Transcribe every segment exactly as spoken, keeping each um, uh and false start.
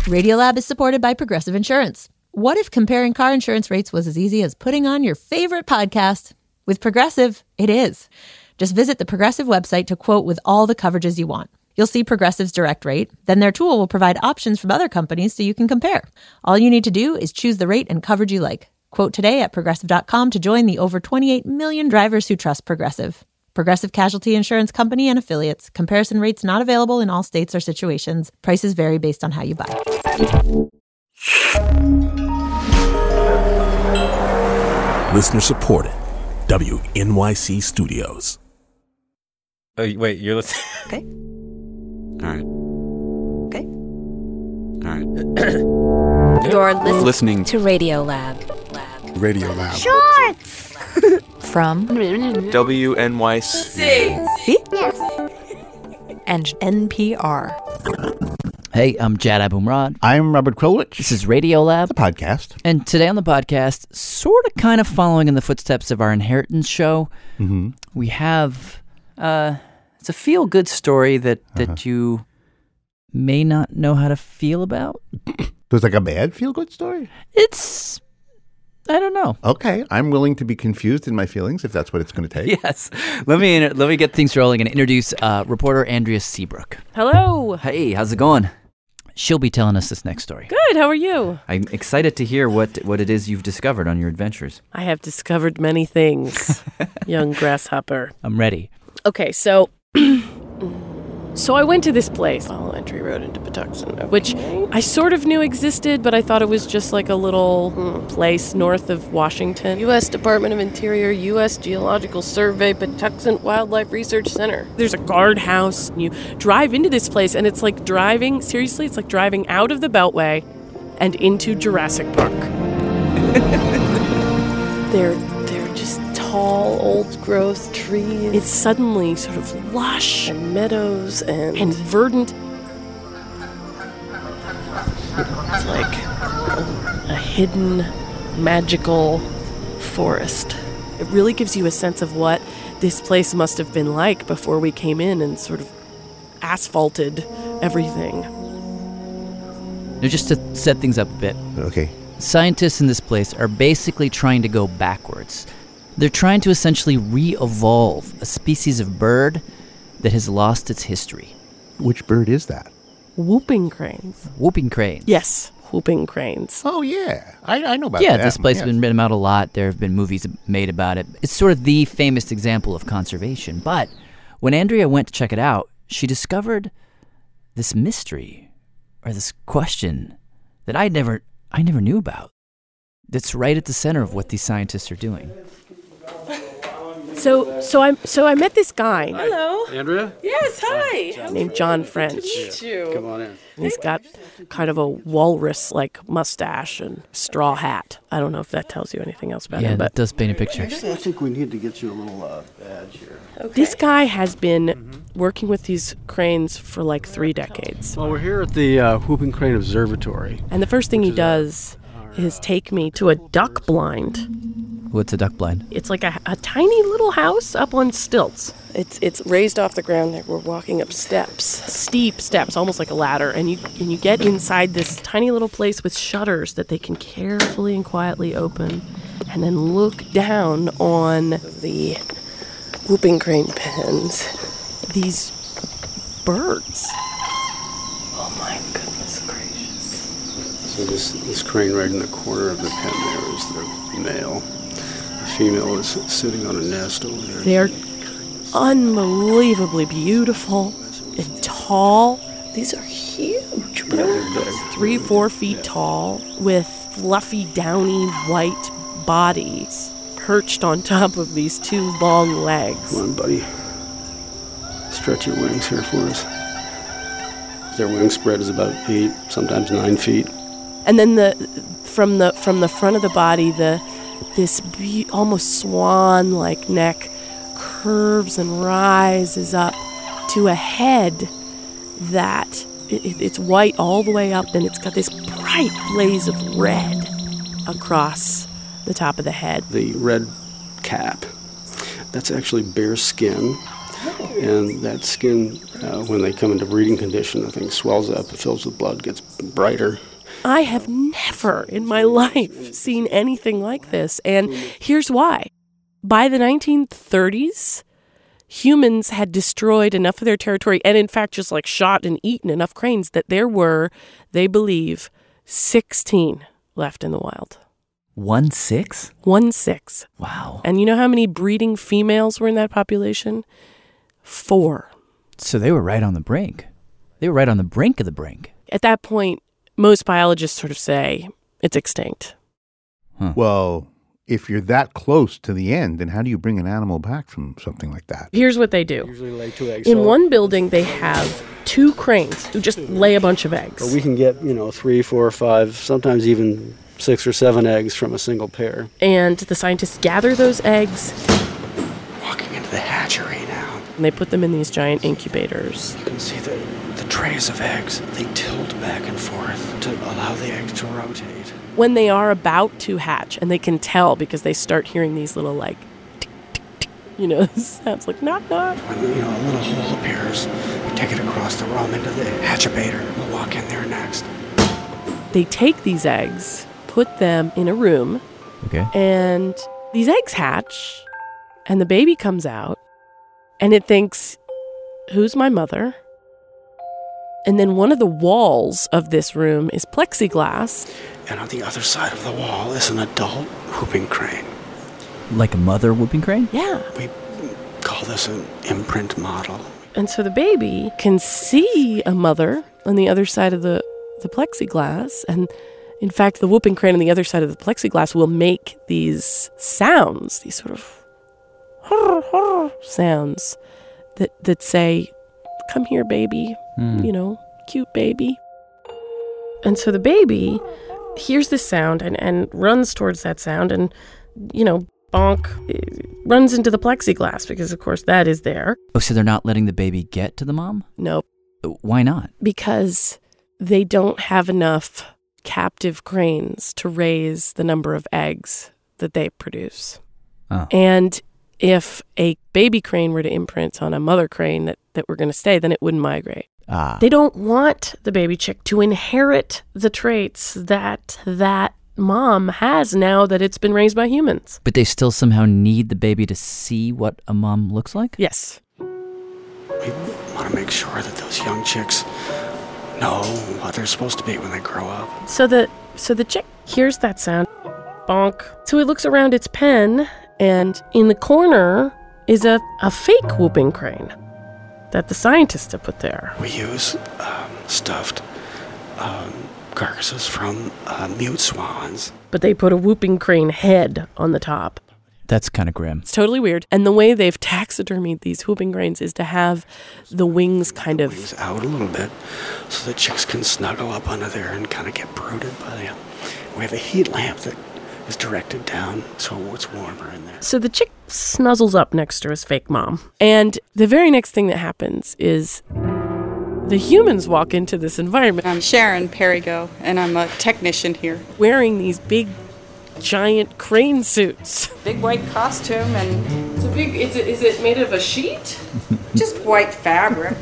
Radiolab is supported by Progressive Insurance. What if comparing car insurance rates was as easy as putting on your favorite podcast? With Progressive, it is. Just visit the Progressive website to quote with all the coverages you want. You'll see Progressive's direct rate. Then their tool will provide options from other companies so you can compare. All you need to do is choose the rate and coverage you like. Quote today at progressive dot com to join the over twenty-eight million drivers who trust Progressive. Progressive Casualty Insurance Company and Affiliates. Comparison rates not available in all states or situations. Prices vary based on how you buy. Listener supported. W N Y C Studios. Oh, wait, you're listening? Okay. All right. Okay. All right. You're listening, listening to Radiolab. Lab. Radiolab. Shorts! From W N Y C. See? Yes. And N P R. Hey, I'm Jad Abumrad. I'm Robert Krulwich. This is Radiolab, the podcast. And today on the podcast, sort of kind of following in the footsteps of our Inheritance show, Mm-hmm. we have, uh, it's a feel-good story that, that Uh-huh. you may not know how to feel about. There's like a bad feel-good story? It's, I don't know. Okay, I'm willing to be confused in my feelings if that's what it's going to take. Yes. Let me inter- let me get things rolling and introduce uh, reporter Andrea Seabrook. Hello. Hey, how's it going? She'll be telling us this next story. Good. How are you? I'm excited to hear what, what it is you've discovered on your adventures. I have discovered many things, young grasshopper. I'm ready. Okay, so so I went to this place, Follow Entry Road into Patuxent, okay. Which I sort of knew existed, but I thought it was just like a little hmm, place north of Washington. U S Department of Interior, U S Geological Survey, Patuxent Wildlife Research Center. There's a guardhouse. You drive into this place, and it's like driving, seriously, it's like driving out of the Beltway and into Jurassic Park. they're, they're just tall, old-growth trees. It's suddenly sort of lush and meadows and, and verdant. It's like a, a hidden, magical forest. It really gives you a sense of what this place must have been like before we came in and sort of asphalted everything. Now, just to set things up a bit, Okay. scientists in this place are basically trying to go backwards. They're trying to essentially re-evolve a species of bird that has lost its history. Which bird is that? Whooping cranes. Whooping cranes. Yes, whooping cranes. Oh, yeah. I, I know about Yeah, that. this place Yes. has been written about a lot. There have been movies made about it. It's sort of the famous example of conservation. But when Andrea went to check it out, she discovered this mystery, or this question, that I never, I never knew about. That's right at the center of what these scientists are doing. So, so I, so I met this guy. Hello. Andrea? Yes, hi. Named John French. Meet you. Come on in. And he's got kind of a walrus-like mustache and straw hat. I don't know if that tells you anything else about Yeah, him, that but does paint a picture. I think we need to get you a little uh, badge here. Okay. this guy has been working with these cranes for like three decades. Well, we're here at the uh, Whooping Crane Observatory. And the first thing he does is take me to a duck blind. What's a duck blind? It's like a, a tiny little house up on stilts. It's it's raised off the ground. There, we're walking up steps, steep steps, almost like a ladder, and you and you get inside this tiny little place with shutters that they can carefully and quietly open, and then look down on the whooping crane pens. These birds. Oh my goodness gracious! So this, this crane right in the corner of the pen there is the male. The female is sitting on a nest over there. They're unbelievably beautiful and tall. These are huge birds. Yeah, they're big. Three, four feet tall, with fluffy, downy, white bodies perched on top of these two long legs. Come on, buddy. Stretch your wings here for us. Their wing spread is about eight, sometimes nine feet. And then the from the from the front of the body, the this be- almost swan-like neck curves and rises up to a head that it, it's white all the way up, and it's got this bright blaze of red across the top of the head. The red cap, that's actually bear skin. And that skin, uh, when they come into breeding condition, the thing swells up, it fills with blood, gets brighter. I have never in my life seen anything like this. And here's why. By the nineteen thirties, humans had destroyed enough of their territory and, in fact, just like shot and eaten enough cranes that there were, they believe, sixteen left in the wild. One six? One six. Wow. And you know how many breeding females were in that population? Four. So they were right on the brink. They were right on the brink of the brink. At that point, most biologists sort of say it's extinct. Huh. Well, if you're that close to the end, then how do you bring an animal back from something like that? Here's what they do. Usually lay two eggs. In so- one building, they have two cranes who just lay a bunch of eggs. But we can get, you know, three, four, five, sometimes even six or seven eggs from a single pair. And the scientists gather those eggs Walking into the hatchery now. and they put them in these giant incubators. You can see the, the trays of eggs. They tilt back and forth to allow the eggs to rotate. When they are about to hatch, and they can tell because they start hearing these little, like, tick, tick, tick, you know, sounds like knock, knock. When, you know, a little hole appears, we take it across the room into the hatchabator. We'll walk in there next. They take these eggs, put them in a room, Okay. and these eggs hatch, and the baby comes out, and it thinks, who's my mother? And then one of the walls of this room is plexiglass. And on the other side of the wall is an adult whooping crane. Like a mother whooping crane? Yeah. We call this an imprint model. And so the baby can see a mother on the other side of the, the plexiglass. And in fact, the whooping crane on the other side of the plexiglass will make these sounds, these sort of sounds that, that say, come here, baby, Mm. you know, cute baby. And so the baby hears this sound and, and runs towards that sound and, you know, bonk, runs into the plexiglass because, of course, that is there. Oh, so they're not letting the baby get to the mom? Nope. Why not? Because they don't have enough captive cranes to raise the number of eggs that they produce. Oh. And if a baby crane were to imprint on a mother crane that, that were going to stay, then it wouldn't migrate. Ah. They don't want the baby chick to inherit the traits that that mom has now that it's been raised by humans. But they still somehow need the baby to see what a mom looks like? Yes. We want to make sure that those young chicks know what they're supposed to be when they grow up. So the so the chick hears that sound, bonk. So he looks around its pen, and in the corner is a, a fake whooping crane that the scientists have put there. We use um, stuffed um, carcasses from uh, mute swans. But they put a whooping crane head on the top. That's kind of grim. It's totally weird. And the way they've taxidermied these whooping cranes is to have the wings kind of Wings out a little bit so the chicks can snuggle up under there and kind of get brooded by them. We have a heat lamp that is directed down so it's warmer in there. So the chick snuzzles up next to his fake mom. And the very next thing that happens is the humans walk into this environment I'm Sharon Perigo, and I'm a technician here. wearing these big, giant crane suits. Big white costume and It's a big, is it, is it made of a sheet? just white fabric.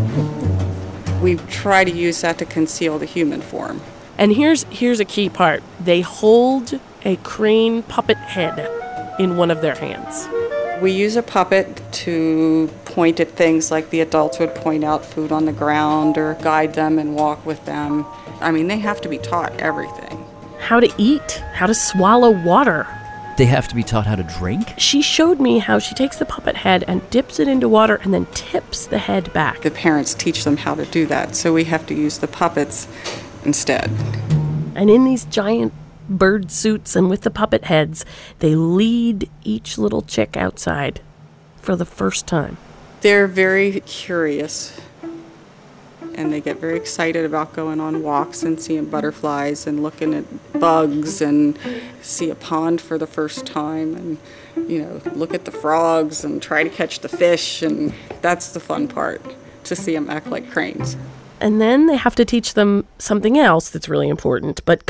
We try to use that to conceal the human form. And here's here's a key part. They hold a crane puppet head in one of their hands. We use a puppet to point at things like the adults would point out food on the ground or guide them and walk with them. I mean, they have to be taught everything. How to eat, how to swallow water. They have to be taught how to drink? She showed me how she takes the puppet head and dips it into water and then tips the head back. The parents teach them how to do that, so we have to use the puppets instead. And in these giant bird suits and with the puppet heads, they lead each little chick outside for the first time. They're very curious, and they get very excited about going on walks and seeing butterflies and looking at bugs and see a pond for the first time and, you know, look at the frogs and try to catch the fish, and that's the fun part, to see them act like cranes. And then they have to teach them something else that's really important, but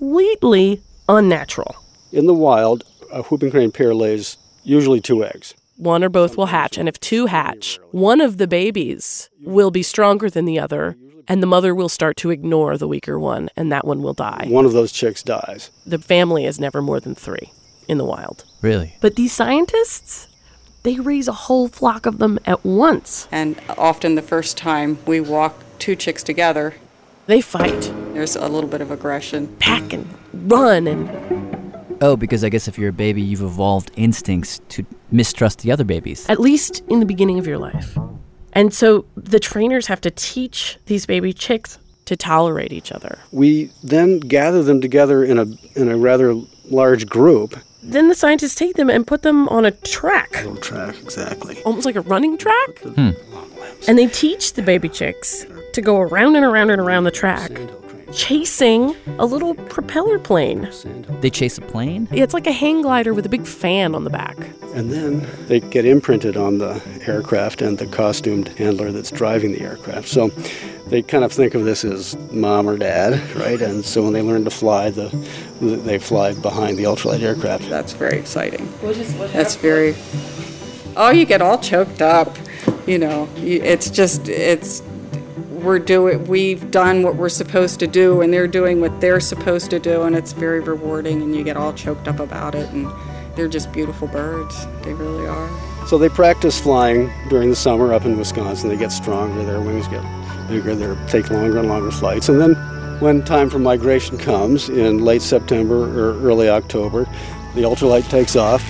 completely unnatural. In the wild, a whooping crane pair lays usually two eggs. one or both will hatch. And if two hatch, one of the babies will be stronger than the other, and the mother will start to ignore the weaker one, and that one will die. One of those chicks dies. The family is never more than three in the wild. Really? But these scientists, they raise a whole flock of them at once. And often the first time we walk two chicks together, they fight. There's a little bit of aggression. Pack and run and... Oh, because I guess if you're a baby, you've evolved instincts to mistrust the other babies. At least in the beginning of your life. And so the trainers have to teach these baby chicks to tolerate each other. We then gather them together in a in a rather large group. Then the scientists take them and put them on a track. A little track, exactly. Almost like a running track. Hmm. And they teach the baby chicks to go around and around and around the track, chasing a little propeller plane. They chase a plane? It's like a hang glider with a big fan on the back. And then they get imprinted on the aircraft and the costumed handler that's driving the aircraft. So they kind of think of this as mom or dad, right? And so when they learn to fly, the, they fly behind the ultralight aircraft. That's very exciting. What is, what That's very... Oh, you get all choked up. You know, it's just, it's... We're doing, we've done what we're supposed to do, and they're doing what they're supposed to do, and it's very rewarding, and you get all choked up about it, and they're just beautiful birds. They really are. So they practice flying during the summer up in Wisconsin. They get stronger, their wings get bigger, they take longer and longer flights. And then when time for migration comes in late September or early October, the ultralight takes off,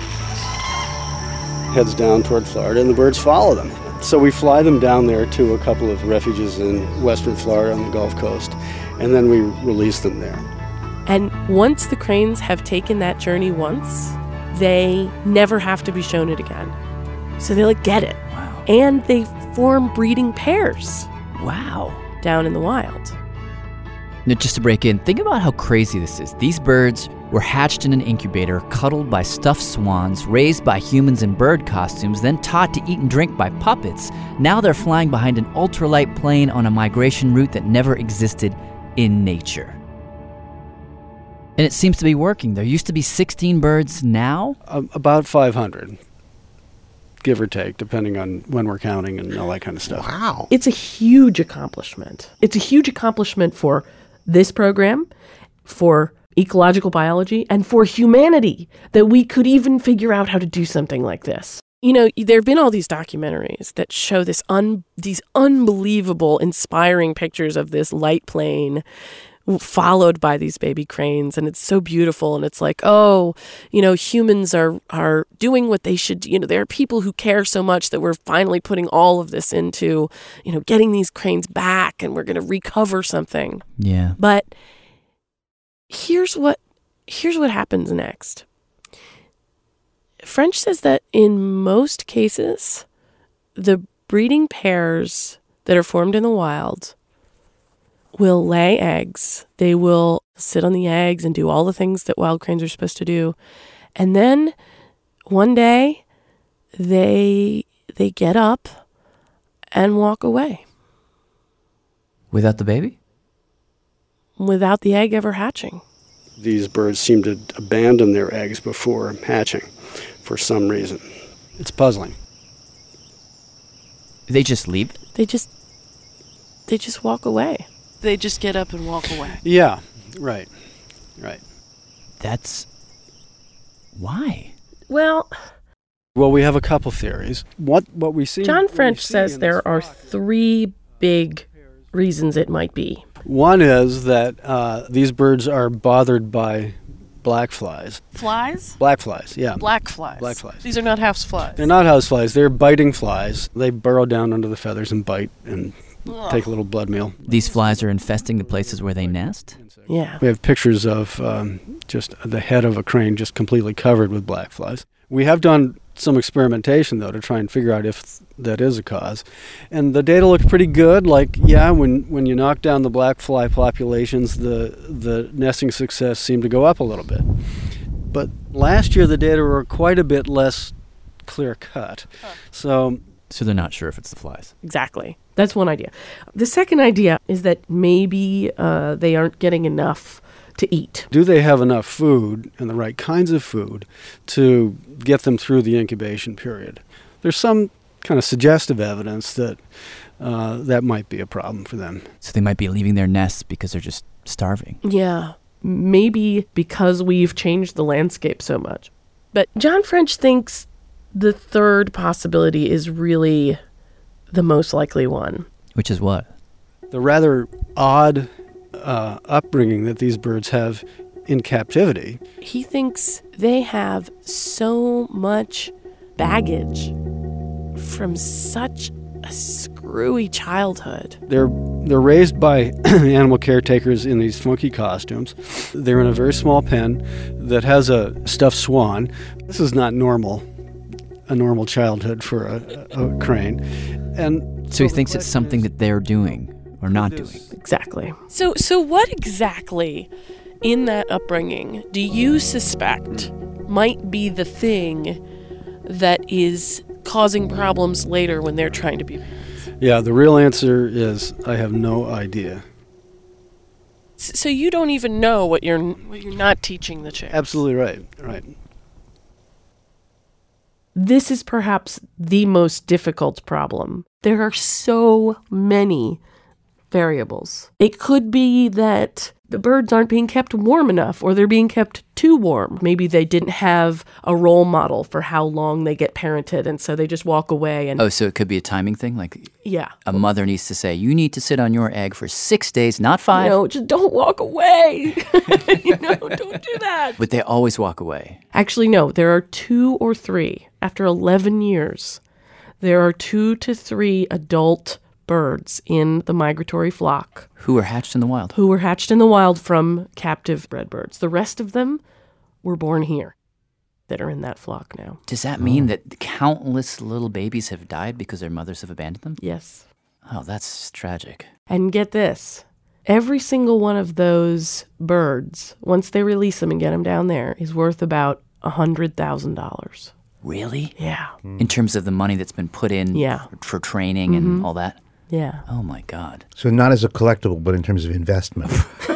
heads down toward Florida, and the birds follow them. So we fly them down there to a couple of refuges in western Florida on the Gulf Coast, and then we release them there. And once the cranes have taken that journey once, they never have to be shown it again. So they like get it. Wow. And they form breeding pairs. Wow. Down in the wild. Now, just to break in, think about how crazy this is. These birds were hatched in an incubator, cuddled by stuffed swans, raised by humans in bird costumes, then taught to eat and drink by puppets. Now they're flying behind an ultralight plane on a migration route that never existed in nature. And it seems to be working. There used to be sixteen birds now? Uh, about five hundred, give or take, depending on when we're counting and all that kind of stuff. Wow. It's a huge accomplishment. It's a huge accomplishment for this program, for ecological biology, and for humanity, that we could even figure out how to do something like this. You know, there have been all these documentaries that show this un- these unbelievable, inspiring pictures of this light plane followed by these baby cranes, and it's so beautiful, and it's like, oh, you know, humans are are doing what they should. You know, there are people who care so much that we're finally putting all of this into, you know, getting these cranes back, and we're going to recover something. Yeah. But here's what here's what happens next. French says that in most cases, the breeding pairs that are formed in the wild will lay eggs. They will sit on the eggs and do all the things that wild cranes are supposed to do. And then one day they they get up and walk away. Without the baby? Without the egg ever hatching. These birds seem to abandon their eggs before hatching for some reason. It's puzzling. They just leave? They just they just walk away. They just get up and walk away. Yeah, right, right. That's... why? Well... Well, we have a couple theories. What what we see... John French says there are three big reasons it might be. One is that uh, these birds are bothered by black flies. Flies? Black flies, yeah. Black flies. Black flies. These are not house flies. They're not house flies. They're biting flies. They burrow down under the feathers and bite and Ugh. take a little blood meal. These flies are infesting the places where they nest? Yeah. We have pictures of um, just the head of a crane just completely covered with black flies. We have done some experimentation, though, to try and figure out if that is a cause. And the data looked pretty good. Like, yeah, when, when you knock down the black fly populations, the, the nesting success seemed to go up a little bit. But last year, the data were quite a bit less clear-cut. Huh. So... So they're not sure if it's the flies. Exactly. That's one idea. The second idea is that maybe uh, they aren't getting enough to eat. Do they have enough food and the right kinds of food to get them through the incubation period? There's some kind of suggestive evidence that uh, that might be a problem for them. So they might be leaving their nests because they're just starving. Yeah, maybe because we've changed the landscape so much. But John French thinks the third possibility is really the most likely one. Which is what? The rather odd uh, upbringing that these birds have in captivity. He thinks they have so much baggage from such a screwy childhood. They're they're raised by animal caretakers in these funky costumes. They're in a very small pen that has a stuffed swan. This is not normal, a normal childhood for a, a crane. And so he thinks it's something that they're doing or not doing. Exactly. So so what exactly in that upbringing do you suspect might be the thing that is causing problems later when they're trying to be parents? Yeah, the real answer is I have no idea. So you don't even know what you're what you're not teaching the chicks. Absolutely right. Right. This is perhaps the most difficult problem. There are so many variables. It could be that the birds aren't being kept warm enough, or they're being kept too warm. Maybe they didn't have a role model for how long they get parented, and so they just walk away. And oh, so it could be a timing thing? Like yeah. a mother needs to say, you need to sit on your egg for six days, not five. No, just don't walk away. you know, don't do that. But they always walk away. Actually, no, there are two or three. After eleven years, there are two to three adult birds in the migratory flock. Who were hatched in the wild. Who were hatched in the wild from captive bred birds. The rest of them were born here that are in that flock now. Does that mean oh. that countless little babies have died because their mothers have abandoned them? Yes. Oh, that's tragic. And get this. Every single one of those birds, once they release them and get them down there, is worth about one hundred thousand dollars. Really? Yeah. In terms of the money that's been put in yeah. for, for training mm-hmm. and all that? Yeah. Oh, my God. So not as a collectible, but in terms of investment.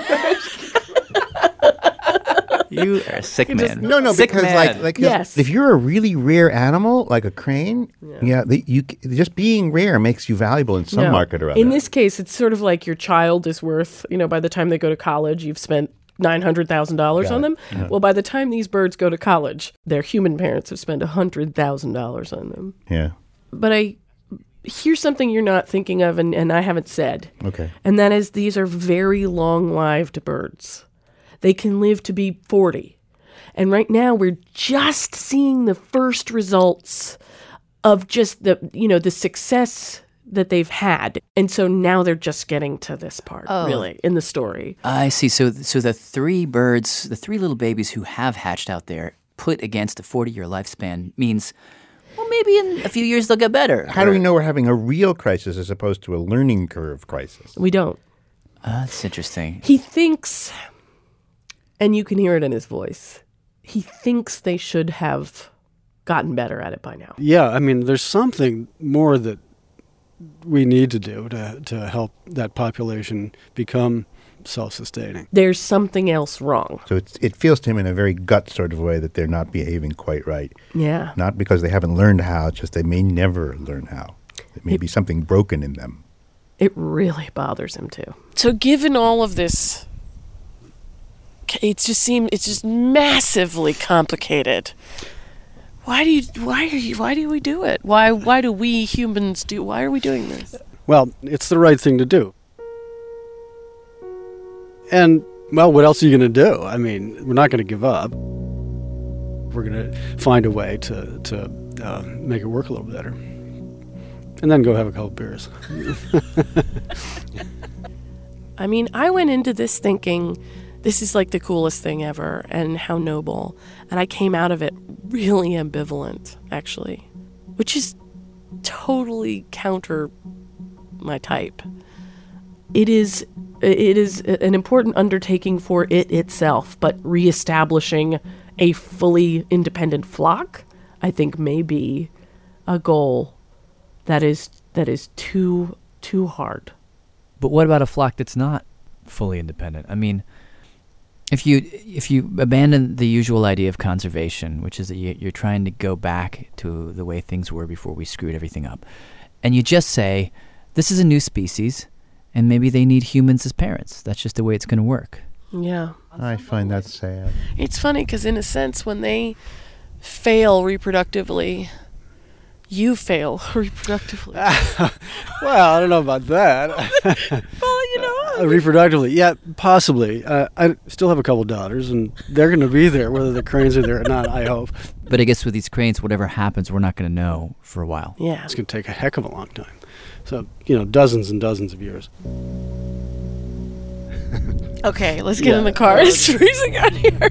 You are a sick man. Just, no, no, sick because man. like, like yes. if you're a really rare animal, like a crane, yeah, yeah the, you just being rare makes you valuable in some no. market or other. In this case, it's sort of like your child is worth, you know, by the time they go to college, you've spent nine hundred thousand dollars on them. Yeah. Well, by the time these birds go to college, their human parents have spent one hundred thousand dollars on them. Yeah. But I here's something you're not thinking of and, and I haven't said. Okay. And that is these are very long-lived birds. They can live to be forty. And right now we're just seeing the first results of just the, you know, the success that they've had. And so now they're just getting to this part, oh. really, in the story. I see. So so the three birds, the three little babies who have hatched out there, put against a forty-year lifespan means, well, maybe in a few years they'll get better. How or, do we know we're having a real crisis as opposed to a learning curve crisis? We don't. Uh, that's interesting. He thinks, and you can hear it in his voice, he thinks they should have gotten better at it by now. Yeah, I mean, there's something more that we need to do to to help that population become self-sustaining. There's something else wrong. So it's, it feels to him in a very gut sort of way that they're not behaving quite right. Yeah. Not because they haven't learned how, it's just they may never learn how. There may it, be something broken in them. It really bothers him too. So given all of this, it just seems it's just massively complicated. Why do you? Why are you? Why do we do it? Why? Why do we humans do? Why are we doing this? Well, it's the right thing to do. And well, what else are you going to do? I mean, we're not going to give up. We're going to find a way to to uh, make it work a little better, and then go have a couple beers. I mean, I went into this thinking, this is like the coolest thing ever and how noble. And I came out of it really ambivalent, actually, which is totally counter my type. It is it is an important undertaking for it itself, but reestablishing a fully independent flock, I think, may be a goal that is that is too too hard. But what about a flock that's not fully independent? I mean, If you if you abandon the usual idea of conservation, which is that you, you're trying to go back to the way things were before we screwed everything up, and you just say, this is a new species, and maybe they need humans as parents. That's just the way it's going to work. Yeah. I find that sad. It's funny because in a sense, when they fail reproductively, you fail reproductively. Well, I don't know about that. Well, you know. Uh, reproductively, yeah, possibly. Uh, I still have a couple daughters, and they're going to be there, whether the cranes are there or not, I hope. But I guess with these cranes, whatever happens, we're not going to know for a while. Yeah. It's going to take a heck of a long time. So, you know, dozens and dozens of years. Okay, let's get Yeah. in the car. It's freezing out here.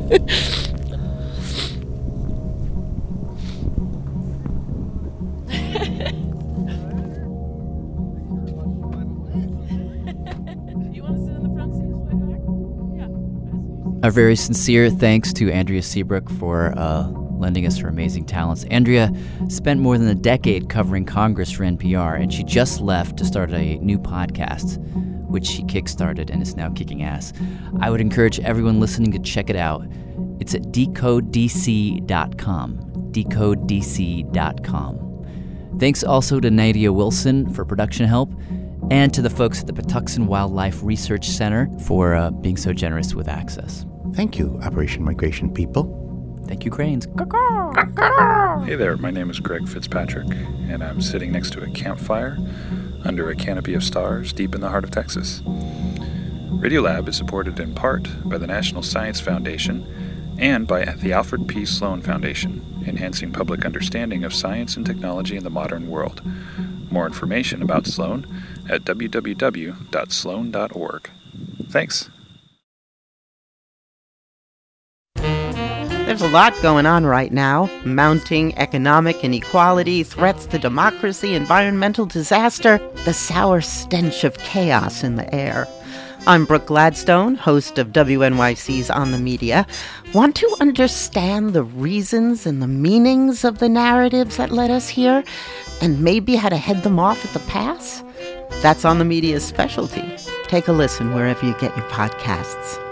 Our very sincere thanks to Andrea Seabrook for uh, lending us her amazing talents. Andrea spent more than a decade covering Congress for N P R, and she just left to start a new podcast, which she kickstarted and is now kicking ass. I would encourage everyone listening to check it out. It's at decode d c dot com. decode d c dot com. Thanks also to Nadia Wilson for production help, and to the folks at the Patuxent Wildlife Research Center for uh, being so generous with access. Thank you, Operation Migration people. Thank you, cranes. Hey there, my name is Greg Fitzpatrick, and I'm sitting next to a campfire under a canopy of stars deep in the heart of Texas. Radiolab is supported in part by the National Science Foundation and by the Alfred P. Sloan Foundation, enhancing public understanding of science and technology in the modern world. More information about Sloan at w w w dot sloan dot org. Thanks. There's a lot going on right now. Mounting economic inequality, threats to democracy, environmental disaster, the sour stench of chaos in the air. I'm Brooke Gladstone, host of W N Y C's On the Media. Want to understand the reasons and the meanings of the narratives that led us here, and maybe how to head them off at the pass? That's On the Media's specialty. Take a listen wherever you get your podcasts.